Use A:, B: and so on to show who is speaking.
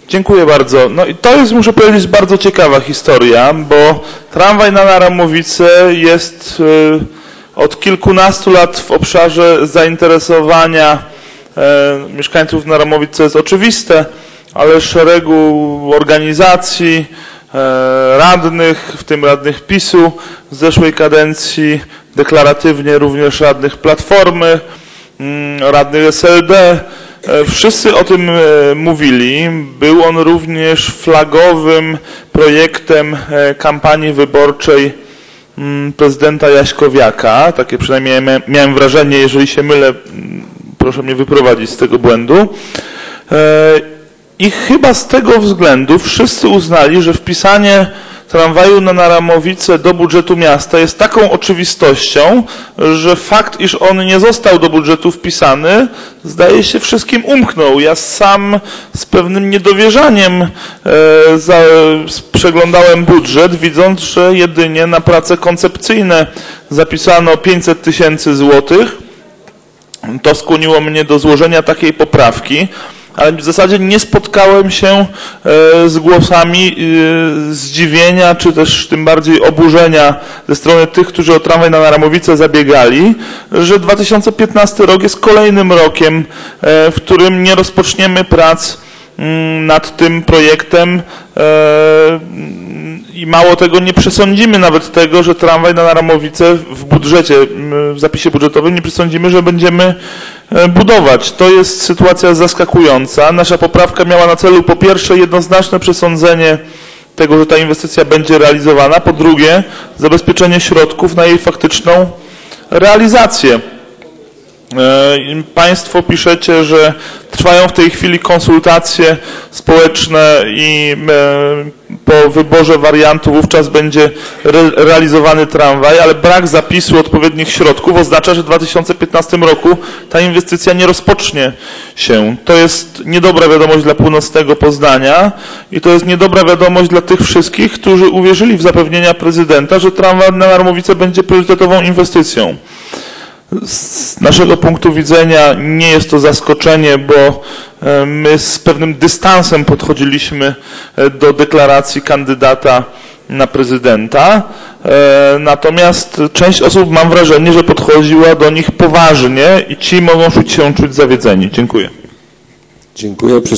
A: Dziękuję bardzo. No i to jest, muszę powiedzieć, bardzo ciekawa historia, bo tramwaj na Naramowice jest od kilkunastu lat w obszarze zainteresowania mieszkańców Naramowic, co jest oczywiste, ale szeregu organizacji, radnych, w tym radnych PiS-u z zeszłej kadencji, deklaratywnie również radnych Platformy, radnych SLD. Wszyscy o tym mówili. Był on również flagowym projektem kampanii wyborczej prezydenta Jaśkowiaka. Takie przynajmniej miałem wrażenie, jeżeli się mylę, proszę mnie wyprowadzić z tego błędu. I chyba z tego względu wszyscy uznali, że wpisanie tramwaju na Naramowice do budżetu miasta jest taką oczywistością, że fakt, iż on nie został do budżetu wpisany, zdaje się wszystkim umknął. Ja sam z pewnym niedowierzaniem przeglądałem budżet, widząc, że jedynie na prace koncepcyjne zapisano 500 000 złotych. To skłoniło mnie do złożenia takiej poprawki. Ale w zasadzie nie spotkałem się z głosami zdziwienia, czy też tym bardziej oburzenia ze strony tych, którzy o tramwaj na Naramowice zabiegali, że 2015 rok jest kolejnym rokiem, w którym nie rozpoczniemy prac nad tym projektem i mało tego, nie przesądzimy nawet tego, że tramwaj na Naramowice w budżecie, w zapisie budżetowym nie przesądzimy, że będziemy budować. To jest sytuacja zaskakująca. Nasza poprawka miała na celu po pierwsze jednoznaczne przesądzenie tego, że ta inwestycja będzie realizowana, po drugie zabezpieczenie środków na jej faktyczną realizację. Państwo piszecie, że trwają w tej chwili konsultacje społeczne i po wyborze wariantu wówczas będzie realizowany tramwaj, ale brak zapisu odpowiednich środków oznacza, że w 2015 roku ta inwestycja nie rozpocznie się. To jest niedobra wiadomość dla północnego Poznania i to jest niedobra wiadomość dla tych wszystkich, którzy uwierzyli w zapewnienia prezydenta, że tramwaj na Naramowice będzie priorytetową inwestycją. Z naszego punktu widzenia nie jest to zaskoczenie, bo my z pewnym dystansem podchodziliśmy do deklaracji kandydata na prezydenta. Natomiast część osób, mam wrażenie, że podchodziła do nich poważnie i ci mogą się czuć zawiedzeni. Dziękuję.
B: Dziękuję.